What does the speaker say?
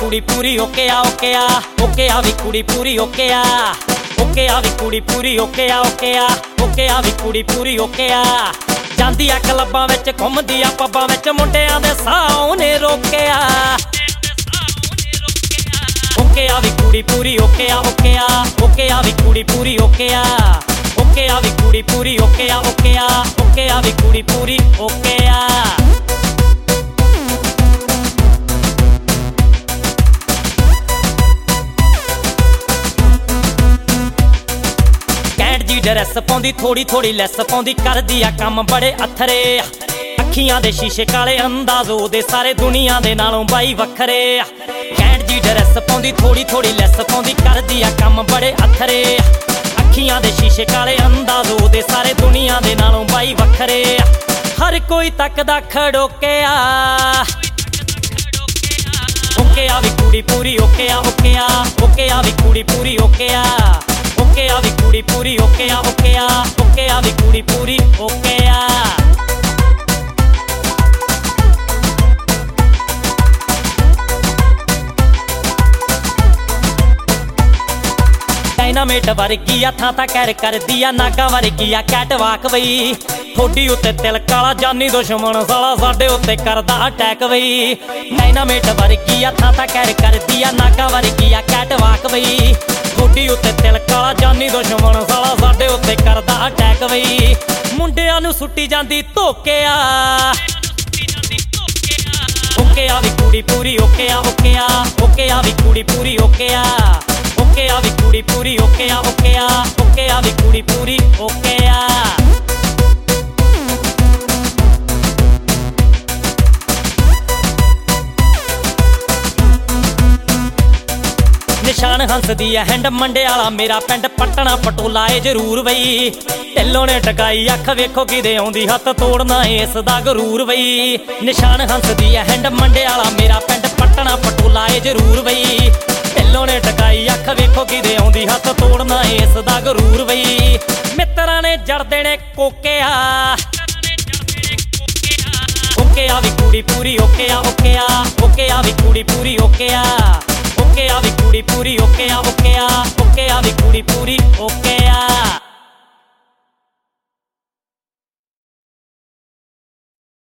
कुड़ी पूरी ओके आ ओके आ ओके आ वी कुड़ी पूरी ओके आ ओके आ वी कुड़ी पूरी ओके आ ओके आ ओके आ वी कुड़ी पूरी ओके आ ਜਾਂਦੀ ਆ ਕਲੱਬਾਂ ਵਿੱਚ ਘੁੰਮਦੀ ਆ ਪੱਬਾਂ ਵਿੱਚ ਮੁੰਡਿਆਂ ਦੇ ਸਾਹ ਉਹਨੇ ਰੋਕਿਆ ਓਕੇ ਆ ਵੀ ਕੁੜੀ ਪੂਰੀ ਓਕੇ ਆ ਓਕੇ ਆ ਓਕੇ ਆ ਵੀ ਕੁੜੀ ਪੂਰੀ ਓਕੇ ਆ ਓਕੇ ਆ ਵੀ ਕੁੜੀ ਪੂਰੀ ਓਕੇ ਆ ਓਕੇ ਆ ਓਕੇ ਆ ਵੀ ਕੁੜੀ ਪੂਰੀ ਓਕੇ ਆ ਡਰੈਸ ਪਾਉਂਦੀ ਥੋੜੀ ਥੋੜੀ ਲੈਸ ਪਾਉਂਦੀ ਕਰਦੀ ਆ ਕੰਮ ਬੜੇ ਅਥਰੇ ਅੱਖੀਆਂ ਦੇ ਸ਼ੀਸ਼ੇ ਕਾਲੇ ਅੰਦਾਜ਼ ਉਹਦੇ ਸਾਰੇ ਦੁਨੀਆ ਦੇ ਨਾਲੋਂ ਬਾਈ ਵੱਖਰੇ ਕੈਂਟ ਜੀ ਡਰੈਸ ਪਾਉਂਦੀ ਥੋੜੀ ਥੋੜੀ ਲੈਸ ਪਾਉਂਦੀ ਕਰਦੀ ਆ ਕੰਮ ਬੜੇ ਅਥਰੇ ਅੱਖੀਆਂ ਦੇ ਸ਼ੀਸ਼ੇ ਕਾਲੇ ਅੰਦਾਜ਼ ਉਹਦੇ ਸਾਰੇ ਦੁਨੀਆ ਦੇ ਨਾਲੋਂ ਬਾਈ ਵੱਖਰੇ ਹਰ ਕੋਈ ਤੱਕਦਾ ਖੜੋਕਿਆ ਓਕੇ ਆ ਵੀ ਕੁੜੀ ਪੂਰੀ ਓਕੇ ਆ ਓਕੇ ਆ ਓਕੇ ਆ ਵੀ ਕੁੜੀ ਪੂਰੀ ਓਕੇ ਆ ਓਕੇ ਆ ਵੀ ਕੁੜੀ ਪੂਰੀ ਓਕੇ ਆ ਓਕੇ ਆ ਓਕੇ ਆ ਵੀ ਕੁੜੀ ਪੂਰੀ ਓਕੇ ਆ ਡਾਇਨਾਮਿਟ ਵਰਗੀ ਆ ਥਾਂ ਤਾਂ ਕਹਿਰ ਕਰਦੀ ਆ ਨਾਗਾ ਵਰਗੀ ਆ ਕੈਟ ਵਾਕ ਬਈ ਥੋੜੀ ਉੱਤੇ ਤਿਲਕ ਵਾਲਾ ਜਾਨੀ ਦੁਸ਼ਮਣ ਸਾਲਾ ਸਾਡੇ ਉੱਤੇ ਕਰਦਾ ਅਟੈਕ ਬਈ ਡਾਇਨਾਮਿਟ ਵਰਗੀ ਆ ਥਾਂ ਤਾਂ ਕਹਿਰ ਕਰਦੀ ਆ ਨਾਗਾ ਵਰਗੀ ਆ ਕੈਟ ਵਾਕ ਬਈ ਥੋੜੀ ਉੱਤੇ ਤਿਲਕ ਵਾਲਾ ਜਾਨੀ ਦੁਸ਼ਮਣ ਸਾਲਾ ਸਾਡੇ ਉੱਤੇ ਕਰਦਾ ਅਟੈਕ ਬਈ ਮੁੰਡਿਆਂ ਨੂੰ ਸੁੱਟੀ ਜਾਂਦੀ ਧੋਕਿਆ ਓਕੇ ਆ ਵੀ ਕੁੜੀ ਪੂਰੀ ਓਕੇ ਆ ਓਕੇ ਆ ਓਕੇ ਆ ਵੀ ਕੁੜੀ ਪੂਰੀ ਓਕੇ ਆ ਓਕੇ ਆ ਵੀ ਕੁੜੀ ਪੂਰੀ ਓਕੇ ਆ ਓਕੇ ਆ ਓਕੇ ਆ ਵੀ ਕੁੜੀ ਪੂਰੀ ਓਕੇ ਆ ਨਿਸ਼ਾਨ ਹੰਸ ਦੀ ਆ ਹੈਂਡ ਮੰਡੇ ਵਾਲਾ ਮੇਰਾ ਪਿੰਡ ਪਟਣਾ ਪਟੋਲਾ ਏ ਜ਼ਰੂਰ ਬਈ ਢਿੱਲੋਂ ਨੇ ਟਕਾਈ ਅੱਖ ਵੇਖੋ ਕਿਦੇ ਆਉਂਦੀ ਹੱਥ ਤੋੜਨਾ ਇਸ ਦਾ ਗਰੂਰ ਬਈ ਨਿਸ਼ਾਨ ਹੰਸ ਦੀ ਆ ਹੈਂਡ ਮੰਡੇ ਵਾਲਾ ਮੇਰਾ ਪਿੰਡ ਪਟਣਾ ਪਟੋਲਾ ਏ ਜ਼ਰੂਰ ਬਈ ਢਿੱਲੋਂ ਨੇ ਟਕਾਈ ਅੱਖ ਵੇਖੋ ਕਿਦੇ ਆਉਂਦੀ ਹੱਥ ਤੋੜਨਾ ਇਸ ਦਾ ਗਰੂਰ ਬਈ ਮਿੱਤਰਾਂ ਨੇ ਜੜ ਦੇਣੇ ਕੋਕਿਆ ਓਕੇ ਆ ਵੀ ਕੁੜੀ ਪੂਰੀ ਓਕੇ ਆ ਓਕੇ ਆ ਓਕੇ ਆ ਵੀ ਕੁੜੀ ਪੂਰੀ ਓਕੇ ਆ ਓਕੇ ਆ ਵੀ ਕੁੜੀ ਪੂਰੀ ਓਕੇ ਆ ਓਕੇ ਆ ਓਕੇ ਆ ਵੀ ਕੁੜੀ ਪੂਰੀ ਓਕੇ ਆ